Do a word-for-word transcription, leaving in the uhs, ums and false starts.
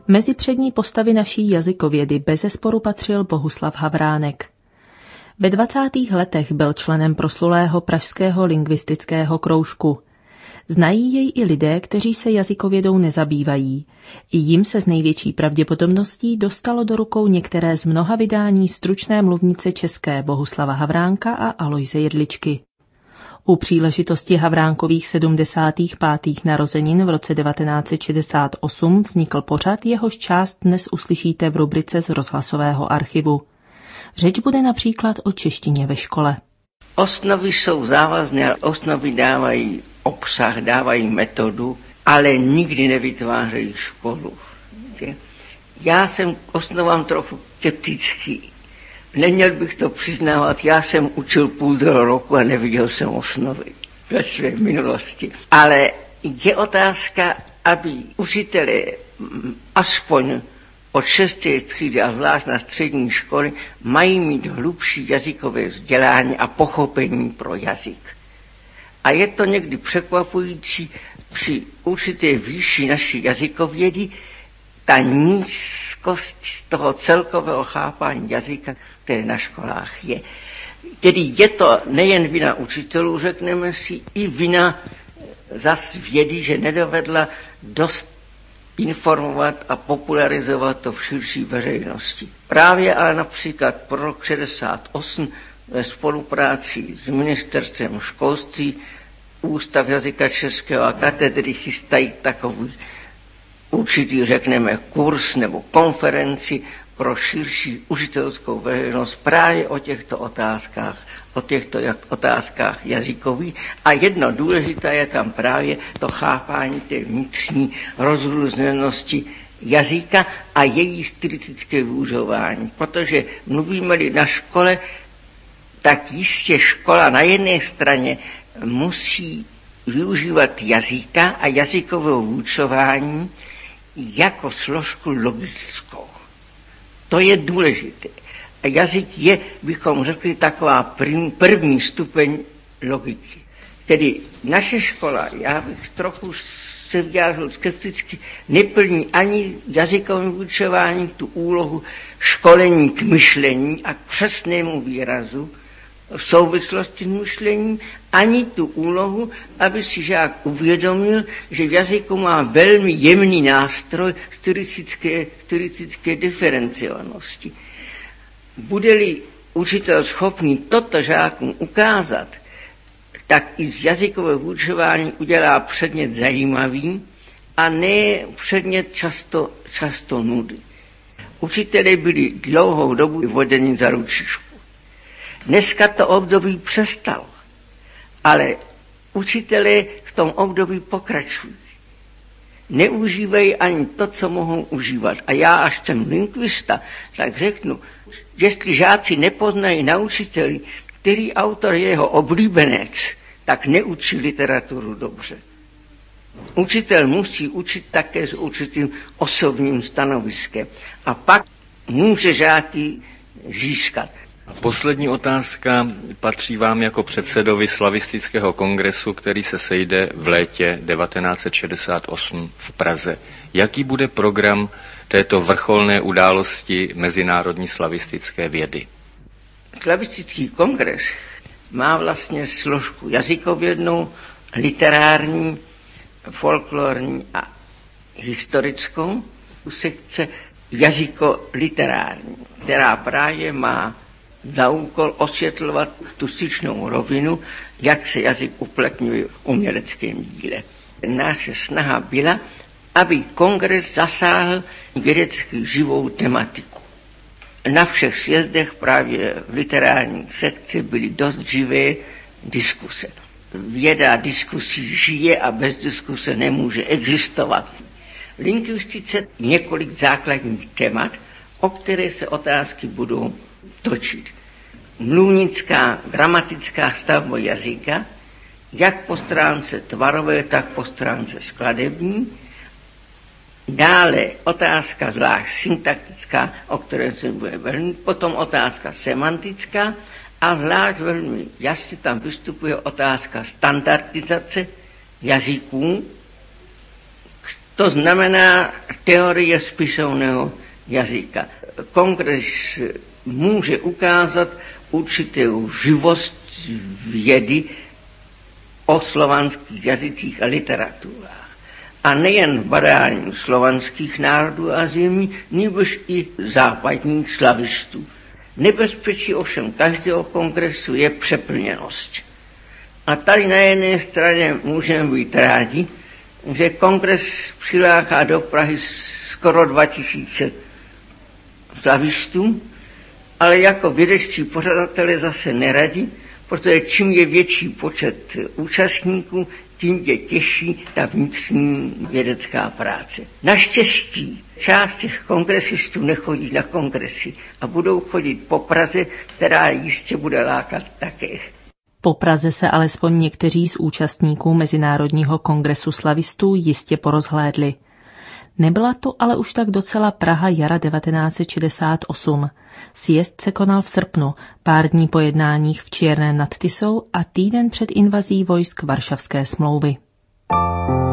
Mezi přední postavy naší jazykovědy bezesporu patřil Bohuslav Havránek. Ve dvacátých letech byl členem proslulého pražského lingvistického kroužku. Znají jej i lidé, kteří se jazykovědou nezabývají. I jim se s největší pravděpodobností dostalo do rukou některé z mnoha vydání stručné mluvnice české Bohuslava Havránka a Alojze Jedličky. U příležitosti Havránkových sedmdesátých pátých narozenin v roce devatenáct set šedesát osm vznikl pořad, jehož část dnes uslyšíte v rubrice z rozhlasového archivu. Řeč bude například o češtině ve škole. Osnovy jsou závazné, osnovy dávají obsah, dávají metodu, ale nikdy nevytvářejí školu. Já jsem k osnovám trochu skeptický. Neměl bych to přiznávat, já jsem učil půl roku a neviděl jsem osnovy ve své minulosti. Ale je otázka, aby učitelé aspoň od šesté třídy a zvlášť na střední školy mají mít hlubší jazykové vzdělání a pochopení pro jazyk. A je to někdy překvapující při určité výši naší jazykovědy, ta nízkost toho celkového chápání jazyka, které na školách je. Tedy je to nejen vina učitelů, řekneme si, i vina zas vědy, že nedovedla dost informovat a popularizovat to v širší veřejnosti. Právě ale například pro rok šedesát osm ve spolupráci s ministerstvem školství Ústav jazyka českého a katedry chystají takový určitý, řekneme, kurz nebo konferenci pro širší učitelskou veřejnost právě o těchto otázkách, o těchto otázkách jazykových. A jedno důležité je tam právě to chápání té vnitřní rozrůzněnosti jazyka a její stylistické využívání. Protože mluvíme-li na škole, tak jistě škola na jedné straně musí využívat jazyka a jazykového vyučování jako složku logickou. To je důležité. A jazyk je, bychom řekli, taková první, první stupeň logiky. Tedy naše škola, já bych trochu se vyjádřil skepticky, neplní ani jazykovým vyučování tu úlohu školení k myšlení a k přesnému výrazu v souvislosti s myšlením, ani tu úlohu, aby si žák uvědomil, že v jazyku má velmi jemný nástroj stylistické, stylistické diferenciovanosti. Bude-li učitel schopný toto žákům ukázat, tak i z jazykového vyučování udělá předmět zajímavý a ne předmět často, často nudy. Učitelé byli dlouhou dobu vodeni za ručičku. Dneska to období přestalo, ale učitelé v tom období pokračují. Neužívají ani to, co mohou užívat. A já, až jsem lingvista, tak řeknu, jestli žáci nepoznají na učiteli, který autor je jeho oblíbenec, tak neučí literaturu dobře. Učitel musí učit také s určitým osobním stanoviskem. A pak může žáky získat. Poslední otázka patří vám jako předsedovi slavistického kongresu, který se sejde v létě devatenáct set šedesát osm v Praze. Jaký bude program této vrcholné události mezinárodní slavistické vědy? Slavistický kongres má vlastně složku jazykovědnou, literární, folklorní a historickou, sekce jazyko-literární, která právě má za úkol osvětlovat tu styčnou rovinu, jak se jazyk uplatňuje v uměleckém díle. Naše snaha byla, aby kongres zasáhl vědecky živou tematiku. Na všech sjezdech právě v literární sekci byly dost živé diskuse. Věda diskusí žije a bez diskuse nemůže existovat. V lingvistice několik základních témat, o které se otázky budou točit. Mluvnická, gramatická stavba jazyka, jak po stránce tvarové, tak po stránce skladební. Dále otázka zvlášť syntaktická, o které se bude velmi, potom otázka semantická a zvlášť velmi jasně tam vystupuje otázka standardizace jazyků, To znamená teorie spisovného jazyka. Kongres může ukázat určitou živost vědy o slovanských jazycích a literaturách. A nejen v badání slovanských národů a zemí, nýbrž i západních slavistů. Nebezpečí ovšem každého kongresu je přeplněnost. A tady na jedné straně můžeme být rádi, že kongres přiláká do Prahy skoro dva tisíce slavistů, ale jako vědečtí pořadatelé zase neradí, protože čím je větší počet účastníků, tím je těžší ta vnitřní vědecká práce. Naštěstí část těch kongresistů nechodí na kongresy a budou chodit po Praze, která jistě bude lákat také. Po Praze se alespoň někteří z účastníků Mezinárodního kongresu slavistů jistě porozhlédli. Nebyla to ale už tak docela Praha jara devatenáct set šedesát osm. Sjezd se konal v srpnu, pár dní po jednáních v Čierné nad Tisou a týden před invazí vojsk Varšavské smlouvy.